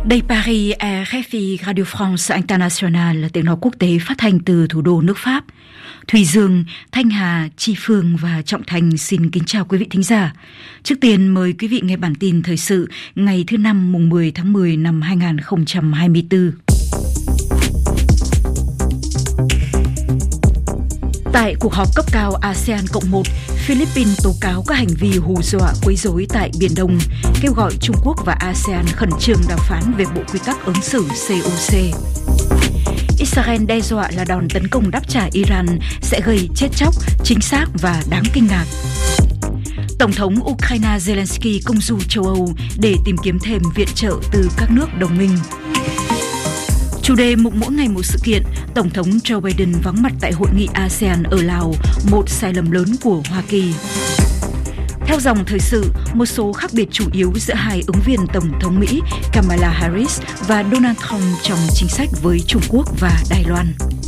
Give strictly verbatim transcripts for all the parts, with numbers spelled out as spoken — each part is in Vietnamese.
Đây Paris, R F I Radio France International là tiếng nói quốc tế phát thanh từ thủ đô nước Pháp. Thùy Dương, Thanh Hà, Chi Phương và Trọng Thành xin kính chào quý vị thính giả. Trước tiên mời quý vị nghe bản tin thời sự ngày thứ năm mùng mười tháng mười năm hai nghìn không trăm hai mươi tư. Tại cuộc họp cấp cao a sê an cộng một, Philippines tố cáo các hành vi hù dọa quấy rối tại Biển Đông, kêu gọi Trung Quốc và a sê an khẩn trương đàm phán về bộ quy tắc ứng xử xê o xê. Israel đe dọa là đòn tấn công đáp trả Iran sẽ gây chết chóc, chính xác và đáng kinh ngạc. Tổng thống Ukraine Zelensky công du châu Âu để tìm kiếm thêm viện trợ từ các nước đồng minh. Chủ đề mục mỗi ngày một sự kiện, Tổng thống Joe Biden vắng mặt tại hội nghị a sê an ở Lào, một sai lầm lớn của Hoa Kỳ. Theo dòng thời sự, một số khác biệt chủ yếu giữa hai ứng viên Tổng thống Mỹ Kamala Harris và Donald Trump trong chính sách với Trung Quốc và Đài Loan.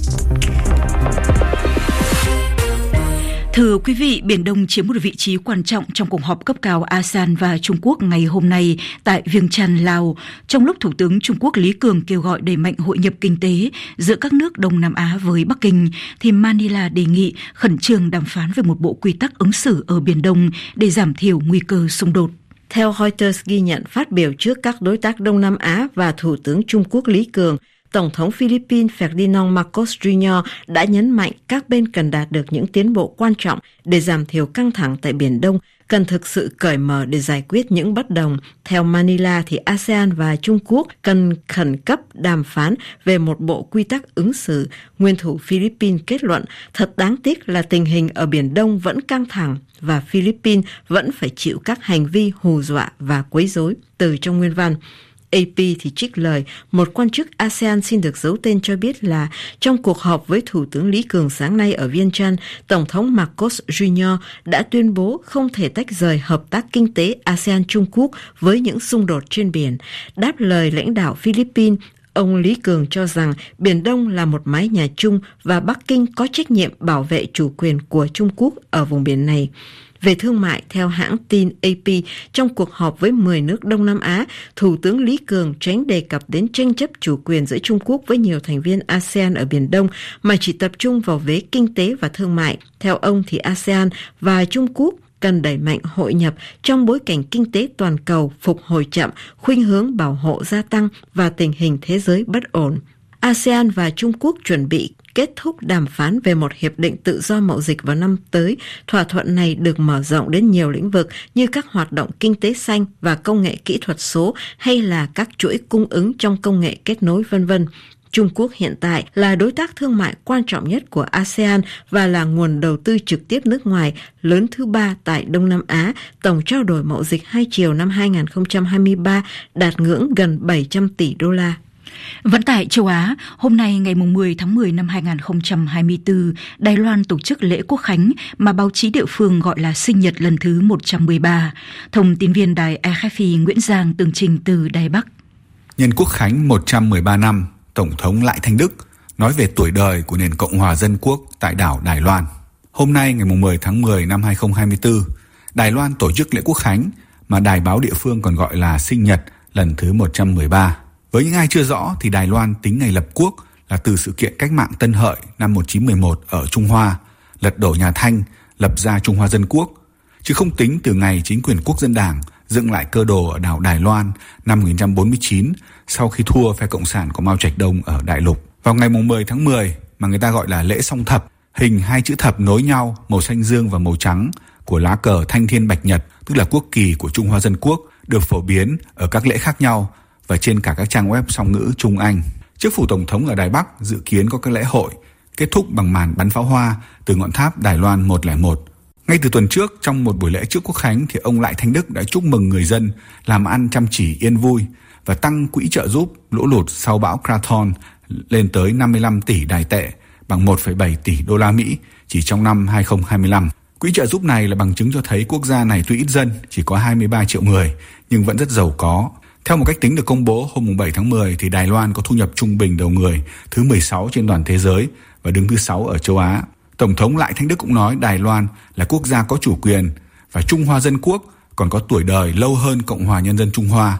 Thưa quý vị, Biển Đông chiếm một vị trí quan trọng trong cuộc họp cấp cao a sê an và Trung Quốc ngày hôm nay tại Viêng Chăn, Lào, trong lúc Thủ tướng Trung Quốc Lý Cường kêu gọi đẩy mạnh hội nhập kinh tế giữa các nước Đông Nam Á với Bắc Kinh, thì Manila đề nghị khẩn trương đàm phán về một bộ quy tắc ứng xử ở Biển Đông để giảm thiểu nguy cơ xung đột. Theo Reuters ghi nhận phát biểu trước các đối tác Đông Nam Á và Thủ tướng Trung Quốc Lý Cường, Tổng thống Philippines Ferdinand Marcos Junior đã nhấn mạnh các bên cần đạt được những tiến bộ quan trọng để giảm thiểu căng thẳng tại Biển Đông, cần thực sự cởi mở để giải quyết những bất đồng. Theo Manila thì a sê an và Trung Quốc cần khẩn cấp đàm phán về một bộ quy tắc ứng xử. Nguyên thủ Philippines kết luận, thật đáng tiếc là tình hình ở Biển Đông vẫn căng thẳng và Philippines vẫn phải chịu các hành vi hù dọa và quấy rối. Từ trong nguyên văn, a pê thì trích lời một quan chức a sê an xin được giấu tên cho biết là trong cuộc họp với Thủ tướng Lý Cường sáng nay ở Viêng Chăn, Tổng thống Marcos Junior đã tuyên bố không thể tách rời hợp tác kinh tế a sê an Trung Quốc với những xung đột trên biển. Đáp lời lãnh đạo Philippines, ông Lý Cường cho rằng Biển Đông là một mái nhà chung và Bắc Kinh có trách nhiệm bảo vệ chủ quyền của Trung Quốc ở vùng biển này. Về thương mại, theo hãng tin a pê, trong cuộc họp với mười nước Đông Nam Á, Thủ tướng Lý Cường tránh đề cập đến tranh chấp chủ quyền giữa Trung Quốc với nhiều thành viên a sê an ở Biển Đông, mà chỉ tập trung vào vế kinh tế và thương mại. Theo ông thì a sê an và Trung Quốc cần đẩy mạnh hội nhập trong bối cảnh kinh tế toàn cầu phục hồi chậm, khuynh hướng bảo hộ gia tăng và tình hình thế giới bất ổn. a sê an và Trung Quốc chuẩn bị kết thúc đàm phán về một hiệp định tự do mậu dịch vào năm tới. Thỏa thuận này được mở rộng đến nhiều lĩnh vực như các hoạt động kinh tế xanh và công nghệ kỹ thuật số hay là các chuỗi cung ứng trong công nghệ kết nối vân vân. Trung Quốc hiện tại là đối tác thương mại quan trọng nhất của a sê an và là nguồn đầu tư trực tiếp nước ngoài lớn thứ ba tại Đông Nam Á. Tổng trao đổi mậu dịch hai chiều năm hai nghìn không trăm hai mươi ba đạt ngưỡng gần bảy trăm tỷ đô la. Vẫn tại châu Á, hôm nay ngày mười tháng mười năm hai nghìn không trăm hai mươi tư, Đài Loan tổ chức lễ quốc khánh mà báo chí địa phương gọi là sinh nhật lần thứ một trăm mười ba. Thông tin viên đài R F I Nguyễn Giang tường trình từ Đài Bắc. Nhân quốc khánh một trăm mười ba năm, Tổng thống Lại Thanh Đức nói về tuổi đời của nền Cộng hòa Dân quốc tại đảo Đài Loan. Hôm nay ngày mười tháng mười năm hai nghìn không trăm hai mươi tư, Đài Loan tổ chức lễ quốc khánh mà đài báo địa phương còn gọi là sinh nhật lần thứ một trăm mười ba. Với những ai chưa rõ thì Đài Loan tính ngày lập quốc là từ sự kiện cách mạng Tân Hợi năm một nghìn chín trăm mười một ở Trung Hoa, lật đổ nhà Thanh, lập ra Trung Hoa Dân Quốc, chứ không tính từ ngày chính quyền Quốc dân Đảng dựng lại cơ đồ ở đảo Đài Loan năm một nghìn chín trăm bốn mươi chín sau khi thua phe Cộng sản của Mao Trạch Đông ở Đại Lục. Vào ngày mười tháng mười mà người ta gọi là lễ song thập, hình hai chữ thập nối nhau màu xanh dương và màu trắng của lá cờ Thanh Thiên Bạch Nhật, tức là quốc kỳ của Trung Hoa Dân Quốc, được phổ biến ở các lễ khác nhau và trên cả các trang web song ngữ Trung Anh. Trước phủ Tổng thống ở Đài Bắc dự kiến có các lễ hội, kết thúc bằng màn bắn pháo hoa từ ngọn tháp Đài Loan một không một. Ngay từ tuần trước, trong một buổi lễ trước Quốc khánh thì ông Lại Thanh Đức đã chúc mừng người dân làm ăn chăm chỉ yên vui và tăng quỹ trợ giúp lũ lụt sau bão Krathon lên tới năm mươi lăm tỷ đài tệ, bằng một phẩy bảy tỷ đô la Mỹ chỉ trong năm hai nghìn không trăm hai mươi lăm. Quỹ trợ giúp này là bằng chứng cho thấy quốc gia này tuy ít dân, chỉ có hai mươi ba triệu người, nhưng vẫn rất giàu có. Theo một cách tính được công bố hôm bảy tháng mười thì Đài Loan có thu nhập trung bình đầu người thứ mười sáu trên toàn thế giới và đứng thứ sáu ở châu Á. Tổng thống Lại Thanh Đức cũng nói Đài Loan là quốc gia có chủ quyền và Trung Hoa Dân Quốc còn có tuổi đời lâu hơn Cộng hòa Nhân dân Trung Hoa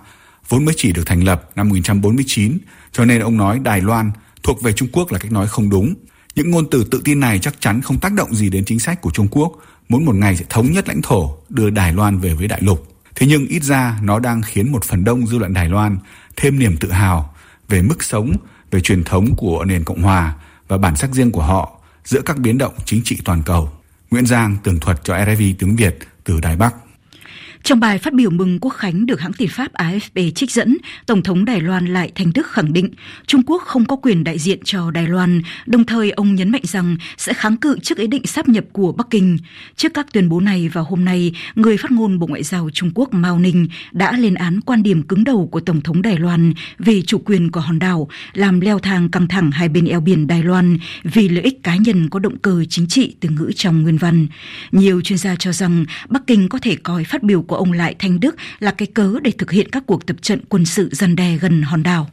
vốn mới chỉ được thành lập năm một nghìn chín trăm bốn mươi chín, cho nên ông nói Đài Loan thuộc về Trung Quốc là cách nói không đúng. Những ngôn từ tự tin này chắc chắn không tác động gì đến chính sách của Trung Quốc, muốn một ngày sẽ thống nhất lãnh thổ, đưa Đài Loan về với đại lục. Thế nhưng ít ra nó đang khiến một phần đông dư luận Đài Loan thêm niềm tự hào về mức sống, về truyền thống của nền Cộng hòa và bản sắc riêng của họ giữa các biến động chính trị toàn cầu. Nguyễn Giang tường thuật cho rờ ép i tiếng Việt từ Đài Bắc. Trong bài phát biểu mừng Quốc khánh được hãng tin Pháp a ép pê trích dẫn, Tổng thống Đài Loan Lại Thanh Đức khẳng định Trung Quốc không có quyền đại diện cho Đài Loan, đồng thời ông nhấn mạnh rằng sẽ kháng cự trước ý định sáp nhập của Bắc Kinh. Trước các tuyên bố này vào hôm nay, người phát ngôn Bộ Ngoại giao Trung Quốc Mao Ninh đã lên án quan điểm cứng đầu của Tổng thống Đài Loan về chủ quyền của hòn đảo, làm leo thang căng thẳng hai bên eo biển Đài Loan vì lợi ích cá nhân có động cơ chính trị, từ ngữ trong nguyên văn. Nhiều chuyên gia cho rằng Bắc Kinh có thể coi phát biểu của ông Lại Thanh Đức là cái cớ để thực hiện các cuộc tập trận quân sự răn đe gần hòn đảo.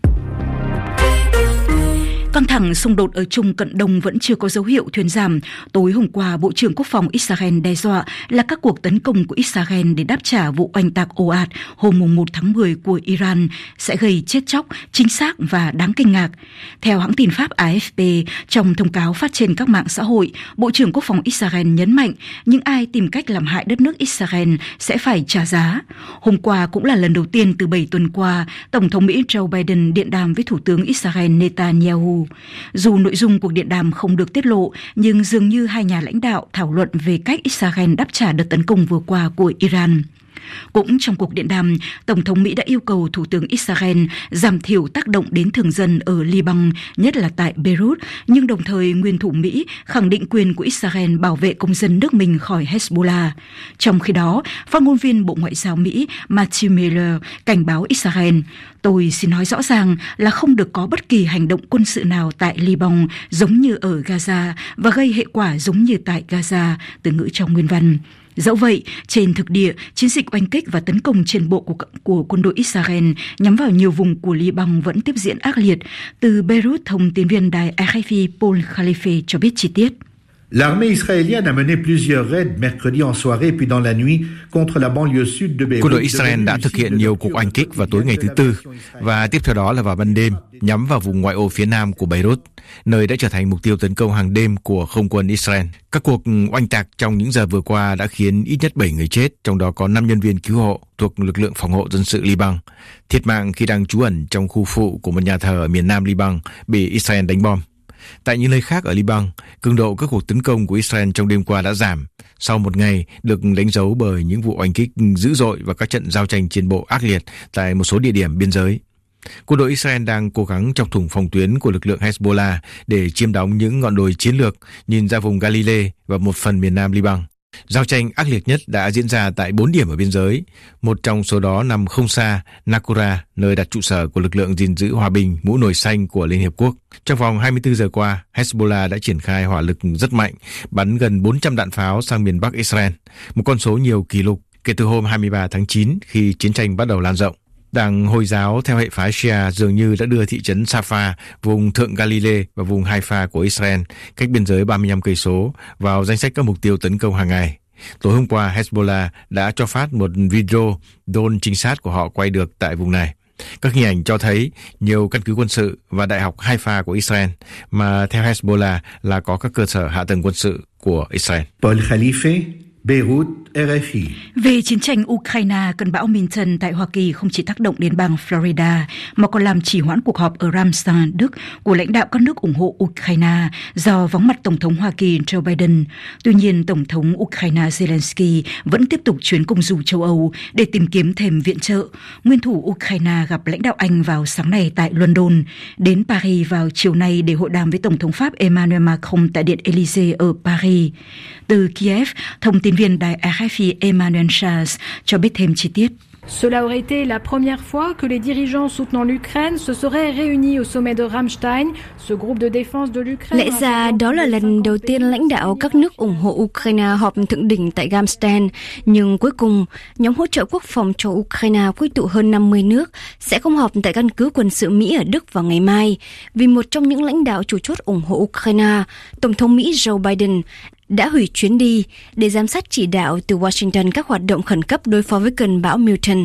Căng thẳng xung đột ở Trung Cận Đông vẫn chưa có dấu hiệu thuyên giảm. Tối hôm qua, Bộ trưởng Quốc phòng Israel đe dọa là các cuộc tấn công của Israel để đáp trả vụ oanh tạc ồ ạt hôm một tháng mười của Iran sẽ gây chết chóc, chính xác và đáng kinh ngạc. Theo hãng tin Pháp a ép pê, trong thông cáo phát trên các mạng xã hội, Bộ trưởng Quốc phòng Israel nhấn mạnh những ai tìm cách làm hại đất nước Israel sẽ phải trả giá. Hôm qua cũng là lần đầu tiên từ bảy tuần qua, Tổng thống Mỹ Joe Biden điện đàm với Thủ tướng Israel Netanyahu. Dù nội dung cuộc điện đàm không được tiết lộ, nhưng dường như hai nhà lãnh đạo thảo luận về cách Israel đáp trả đợt tấn công vừa qua của Iran. Cũng trong cuộc điện đàm, Tổng thống Mỹ đã yêu cầu Thủ tướng Israel giảm thiểu tác động đến thường dân ở Liban, nhất là tại Beirut, nhưng đồng thời nguyên thủ Mỹ khẳng định quyền của Israel bảo vệ công dân nước mình khỏi Hezbollah. Trong khi đó, phát ngôn viên Bộ Ngoại giao Mỹ Matthew Miller cảnh báo Israel: "Tôi xin nói rõ ràng là không được có bất kỳ hành động quân sự nào tại Liban giống như ở Gaza và gây hệ quả giống như tại Gaza", từ ngữ trong nguyên văn. Dẫu vậy, trên thực địa, chiến dịch oanh kích và tấn công trên bộ của, của quân đội Israel nhắm vào nhiều vùng của Liban vẫn tiếp diễn ác liệt. Từ Beirut, thông tin viên đài a ép pê Paul Khalife cho biết chi tiết. L'armée israélienne a mené plusieurs raids mercredi en soirée puis dans la nuit contre la banlieue sud de Beirut. Quân đội Israel đã thực hiện nhiều cuộc oanh kích vào tối ngày thứ Tư và tiếp theo đó là vào ban đêm nhắm vào vùng ngoại ô phía nam của Beirut, nơi đã trở thành mục tiêu tấn công hàng đêm của không quân Israel. Các cuộc oanh tạc trong những giờ vừa qua đã khiến ít nhất bảy người chết, trong đó có năm nhân viên cứu hộ thuộc lực lượng phòng hộ dân sự Liban, thiệt mạng khi đang trú ẩn trong khu phụ của một nhà thờ ở miền nam Liban bị Israel đánh bom. Tại những nơi khác ở Liban, cường độ các cuộc tấn công của Israel trong đêm qua đã giảm, sau một ngày được đánh dấu bởi những vụ oanh kích dữ dội và các trận giao tranh trên bộ ác liệt tại một số địa điểm biên giới. Quân đội Israel đang cố gắng chọc thủng phòng tuyến của lực lượng Hezbollah để chiếm đóng những ngọn đồi chiến lược nhìn ra vùng Galilee và một phần miền nam Liban. Giao tranh ác liệt nhất đã diễn ra tại bốn điểm ở biên giới, một trong số đó nằm không xa Nakura, nơi đặt trụ sở của lực lượng gìn giữ hòa bình mũ nồi xanh của Liên Hiệp Quốc. Trong vòng hai mươi tư giờ qua, Hezbollah đã triển khai hỏa lực rất mạnh, bắn gần bốn trăm đạn pháo sang miền Bắc Israel, một con số nhiều kỷ lục kể từ hôm hai mươi ba tháng chín khi chiến tranh bắt đầu lan rộng. Đảng Hồi giáo theo hệ phái Shia dường như đã đưa thị trấn Safaa, vùng thượng Galilee và vùng Haifa của Israel, cách biên giới ba mươi lăm cây số, vào danh sách các mục tiêu tấn công hàng ngày. Tối hôm qua, Hezbollah đã cho phát một video drone trinh sát của họ quay được tại vùng này. Các hình ảnh cho thấy nhiều căn cứ quân sự và đại học Haifa của Israel, mà theo Hezbollah là có các cơ sở hạ tầng quân sự của Israel. Paul Khalife, Beirut, rờ ép i. Về chiến tranh Ukraine, cơn bão Milton tại Hoa Kỳ không chỉ tác động đến bang Florida mà còn làm trì hoãn cuộc họp ở Ramstein, Đức của lãnh đạo các nước ủng hộ Ukraine do vắng mặt Tổng thống Hoa Kỳ Joe Biden. Tuy nhiên, Tổng thống Ukraine Zelensky vẫn tiếp tục chuyến công du châu Âu để tìm kiếm thêm viện trợ. Nguyên thủ Ukraine gặp lãnh đạo Anh vào sáng nay tại London, đến Paris vào chiều nay để hội đàm với Tổng thống Pháp Emmanuel Macron tại Điện Élysée ở Paris. Từ Kiev, thông tin viên đài a ép pê Emmanuel Charles cho biết thêm chi tiết. Cela aurait été la première fois que les dirigeants soutenant l'Ukraine se seraient réunis au sommet de Ramstein, ce groupe de défense de l'Ukraine. Lẽ ra đó là lần đầu tiên lãnh đạo các nước ủng hộ Ukraine họp thượng đỉnh tại Ramstein, nhưng cuối cùng, nhóm hỗ trợ quốc phòng cho Ukraine quy tụ hơn năm mươi nước sẽ không họp tại căn cứ quân sự Mỹ ở Đức vào ngày mai, vì một trong những lãnh đạo chủ chốt ủng hộ Ukraine, Tổng thống Mỹ Joe Biden, đã hủy chuyến đi để giám sát chỉ đạo từ Washington các hoạt động khẩn cấp đối phó với cơn bão Milton.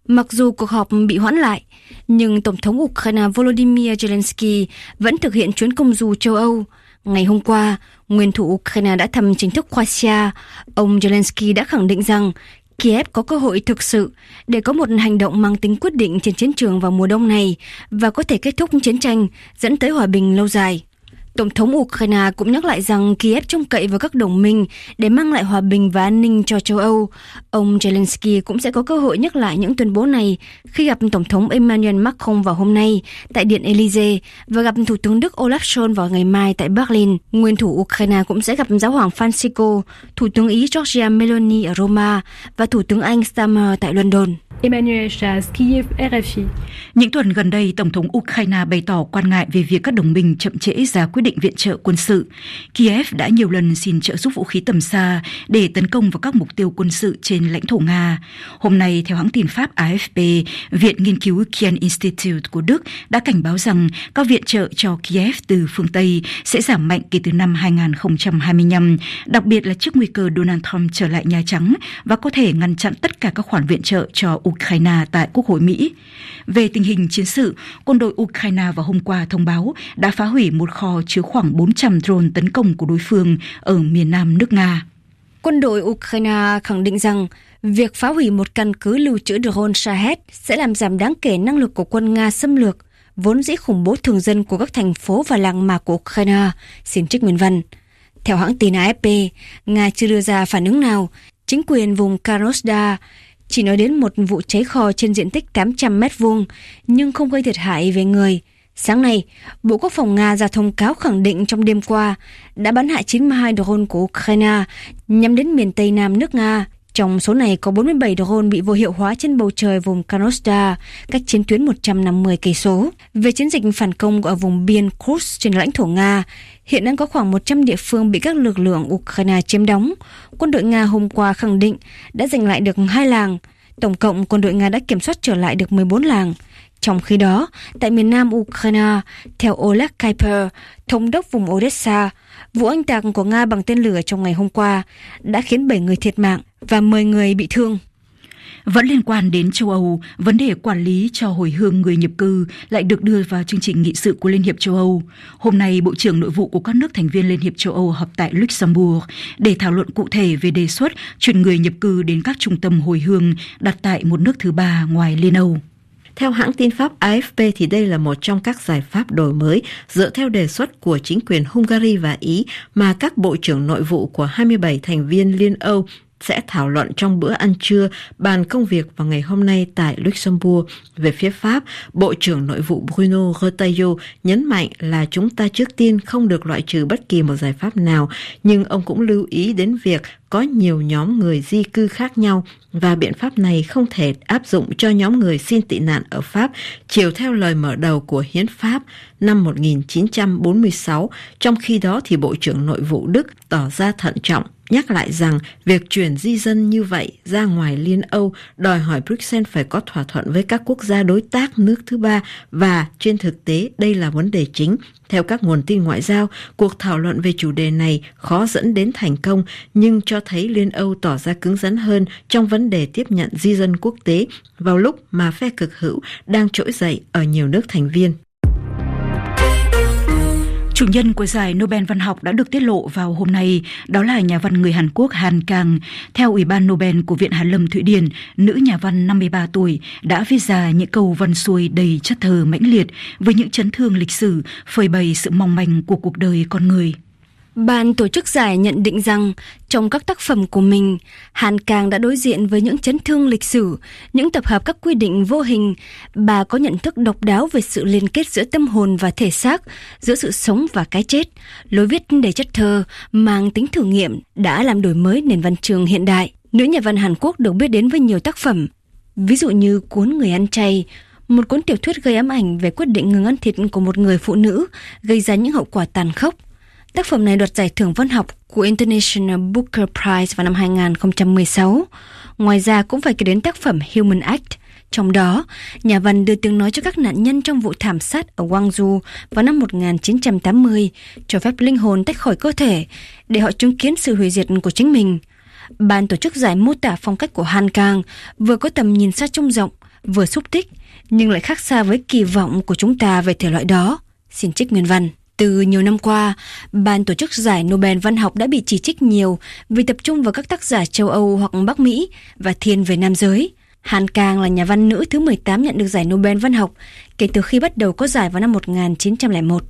Mặc dù cuộc họp bị hoãn lại, nhưng Tổng thống Ukraine Volodymyr Zelensky vẫn thực hiện chuyến công du châu Âu. Ngày hôm qua, nguyên thủ Ukraine đã thăm chính thức Croatia. Ông Zelensky đã khẳng định rằng Kiev có cơ hội thực sự để có một hành động mang tính quyết định trên chiến trường vào mùa đông này và có thể kết thúc chiến tranh, dẫn tới hòa bình lâu dài. Tổng thống Ukraine cũng nhắc lại rằng Kiev trông cậy vào các đồng minh để mang lại hòa bình và an ninh cho châu Âu. Ông Zelensky cũng sẽ có cơ hội nhắc lại những tuyên bố này khi gặp Tổng thống Emmanuel Macron vào hôm nay tại Điện Élysée và gặp Thủ tướng Đức Olaf Scholz vào ngày mai tại Berlin. Nguyên thủ Ukraine cũng sẽ gặp Giáo hoàng Francisco, Thủ tướng Ý Giorgia Meloni ở Roma và Thủ tướng Anh Starmer tại London. Emmanuel Chaz, Kiev, R F I. Những tuần gần đây, Tổng thống Ukraine bày tỏ quan ngại về việc các đồng minh chậm trễ ra quyết định viện trợ quân sự. Kiev đã nhiều lần xin trợ giúp vũ khí tầm xa để tấn công vào các mục tiêu quân sự trên lãnh thổ Nga. Hôm nay, theo hãng tin Pháp A F P, Viện Nghiên cứu Kiel Institute của Đức đã cảnh báo rằng các viện trợ cho Kiev từ phương Tây sẽ giảm mạnh kể từ năm hai không hai lăm, đặc biệt là trước nguy cơ Donald Trump trở lại Nhà Trắng và có thể ngăn chặn tất cả các khoản viện trợ cho Ukraine tại Quốc hội Mỹ. Về tình hình chiến sự, quân đội Ukraine vào hôm qua thông báo đã phá hủy một kho chứa khoảng bốn trăm drone tấn công của đối phương ở miền nam nước Nga. Quân đội Ukraine khẳng định rằng việc phá hủy một căn cứ lưu trữ drone Shahed sẽ làm giảm đáng kể năng lực của quân Nga xâm lược, vốn dĩ khủng bố thường dân của các thành phố và làng mạc của Ukraine, xin trích nguyên văn. Theo hãng tin A F P, Nga chưa đưa ra phản ứng nào. Chính quyền vùng Krasnodar chỉ nói đến một vụ cháy kho trên diện tích tám trăm mét vuông, nhưng không gây thiệt hại về người. Sáng nay, Bộ Quốc phòng Nga ra thông cáo khẳng định trong đêm qua đã bắn hạ chín mươi hai drone của Ukraine nhắm đến miền Tây Nam nước Nga. Trong số này có bốn mươi bảy drone bị vô hiệu hóa trên bầu trời vùng Krasnodar, cách chiến tuyến một trăm năm mươi cây số. Về chiến dịch phản công ở vùng biên Kursk trên lãnh thổ Nga, hiện đang có khoảng một trăm địa phương bị các lực lượng Ukraine chiếm đóng. Quân đội Nga hôm qua khẳng định đã giành lại được hai làng. Tổng cộng, quân đội Nga đã kiểm soát trở lại được mười bốn làng. Trong khi đó, tại miền nam Ukraine, theo Oleg Kuiper, thống đốc vùng Odessa, vụ oanh tạc của Nga bằng tên lửa trong ngày hôm qua đã khiến bảy người thiệt mạng và mười người bị thương. Vẫn liên quan đến châu Âu, vấn đề quản lý cho hồi hương người nhập cư lại được đưa vào chương trình nghị sự của Liên hiệp châu Âu. Hôm nay, Bộ trưởng Nội vụ của các nước thành viên Liên hiệp châu Âu họp tại Luxembourg để thảo luận cụ thể về đề xuất chuyển người nhập cư đến các trung tâm hồi hương đặt tại một nước thứ ba ngoài Liên Âu. Theo hãng tin Pháp A F P thì đây là một trong các giải pháp đổi mới dựa theo đề xuất của chính quyền Hungary và Ý mà các bộ trưởng nội vụ của hai mươi bảy thành viên Liên Âu sẽ thảo luận trong bữa ăn trưa bàn công việc vào ngày hôm nay tại Luxembourg. Về phía Pháp, Bộ trưởng Nội vụ Bruno Retailleau nhấn mạnh là chúng ta trước tiên không được loại trừ bất kỳ một giải pháp nào, nhưng ông cũng lưu ý đến việc có nhiều nhóm người di cư khác nhau và biện pháp này không thể áp dụng cho nhóm người xin tị nạn ở Pháp, chiều theo lời mở đầu của Hiến pháp năm một nghìn chín trăm bốn mươi sáu. Trong khi đó thì Bộ trưởng Nội vụ Đức tỏ ra thận trọng, nhắc lại rằng việc chuyển di dân như vậy ra ngoài Liên Âu đòi hỏi Bruxelles phải có thỏa thuận với các quốc gia đối tác nước thứ ba và trên thực tế đây là vấn đề chính. Theo các nguồn tin ngoại giao, cuộc thảo luận về chủ đề này khó dẫn đến thành công nhưng cho thấy Liên Âu tỏ ra cứng rắn hơn trong vấn đề tiếp nhận di dân quốc tế vào lúc mà phe cực hữu đang trỗi dậy ở nhiều nước thành viên. Chủ nhân của giải Nobel văn học đã được tiết lộ vào hôm nay, đó là nhà văn người Hàn Quốc Han Kang. Theo Ủy ban Nobel của Viện Hàn Lâm Thụy Điển, nữ nhà văn năm mươi ba tuổi đã viết ra những câu văn xuôi đầy chất thơ mãnh liệt với những chấn thương lịch sử, phơi bày sự mong manh của cuộc đời con người. Ban tổ chức giải nhận định rằng trong các tác phẩm của mình, Han Kang đã đối diện với những chấn thương lịch sử, những tập hợp các quy định vô hình. Bà có nhận thức độc đáo về sự liên kết giữa tâm hồn và thể xác, giữa sự sống và cái chết. Lối viết đầy chất thơ, mang tính thử nghiệm đã làm đổi mới nền văn chương hiện đại. Nữ nhà văn Hàn Quốc được biết đến với nhiều tác phẩm, ví dụ như cuốn Người ăn chay, một cuốn tiểu thuyết gây ám ảnh về quyết định ngừng ăn thịt của một người phụ nữ, gây ra những hậu quả tàn khốc. Tác phẩm này đoạt giải thưởng văn học của International Booker Prize vào năm hai không một sáu. Ngoài ra cũng phải kể đến tác phẩm Human Act. Trong đó, nhà văn đưa tiếng nói cho các nạn nhân trong vụ thảm sát ở Gwangju vào năm một nghìn chín trăm tám mươi, cho phép linh hồn tách khỏi cơ thể để họ chứng kiến sự hủy diệt của chính mình. Ban tổ chức giải mô tả phong cách của Han Kang vừa có tầm nhìn xa trông rộng, vừa xúc tích nhưng lại khác xa với kỳ vọng của chúng ta về thể loại đó. Xin trích nguyên văn. Từ nhiều năm qua, ban tổ chức giải Nobel văn học đã bị chỉ trích nhiều vì tập trung vào các tác giả châu Âu hoặc Bắc Mỹ và thiên về nam giới. Han Kang là nhà văn nữ thứ mười tám nhận được giải Nobel văn học kể từ khi bắt đầu có giải vào năm một nghìn chín trăm lẻ một.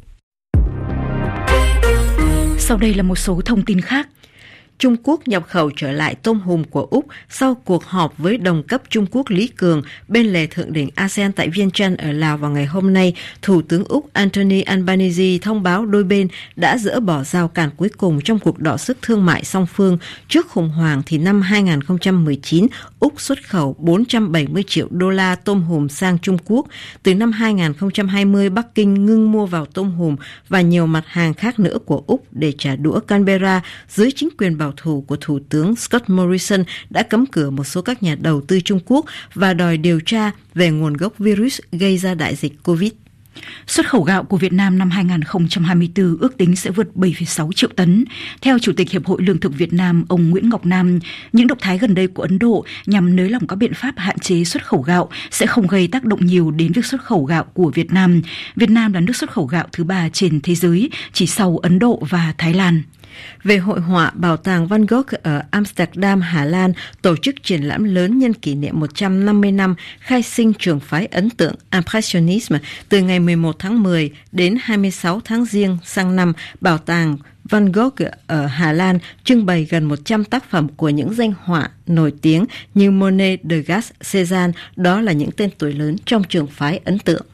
Sau đây là một số thông tin khác. Trung Quốc nhập khẩu trở lại tôm hùm của Úc sau cuộc họp với đồng cấp Trung Quốc Lý Cường bên lề thượng đỉnh a sê an tại Vientiane ở Lào vào ngày hôm nay. Thủ tướng Úc Anthony Albanese thông báo đôi bên đã dỡ bỏ rào cản cuối cùng trong cuộc đọ sức thương mại song phương. Trước khủng hoảng thì năm hai không một chín, Úc xuất khẩu bốn trăm bảy mươi triệu đô la tôm hùm sang Trung Quốc. Từ năm hai không hai không, Bắc Kinh ngưng mua vào tôm hùm và nhiều mặt hàng khác nữa của Úc để trả đũa Canberra dưới chính quyền bảo thủ của Thủ tướng Scott Morrison đã cấm cửa một số các nhà đầu tư Trung Quốc và đòi điều tra về nguồn gốc virus gây ra đại dịch Covid. Xuất khẩu gạo của Việt Nam năm hai không hai tư ước tính sẽ vượt bảy phẩy sáu triệu tấn. Theo Chủ tịch Hiệp hội Lương thực Việt Nam, ông Nguyễn Ngọc Nam, những động thái gần đây của Ấn Độ nhằm nới lỏng các biện pháp hạn chế xuất khẩu gạo sẽ không gây tác động nhiều đến việc xuất khẩu gạo của Việt Nam. Việt Nam là nước xuất khẩu gạo thứ ba trên thế giới, chỉ sau Ấn Độ và Thái Lan. Về hội họa, Bảo tàng Van Gogh ở Amsterdam, Hà Lan tổ chức triển lãm lớn nhân kỷ niệm một trăm năm mươi năm khai sinh trường phái ấn tượng Impressionism từ ngày mười một tháng mười đến hai mươi sáu tháng Giêng sang năm. Bảo tàng Van Gogh ở Hà Lan trưng bày gần một trăm tác phẩm của những danh họa nổi tiếng như Monet, Degas, Cézanne, đó là những tên tuổi lớn trong trường phái ấn tượng.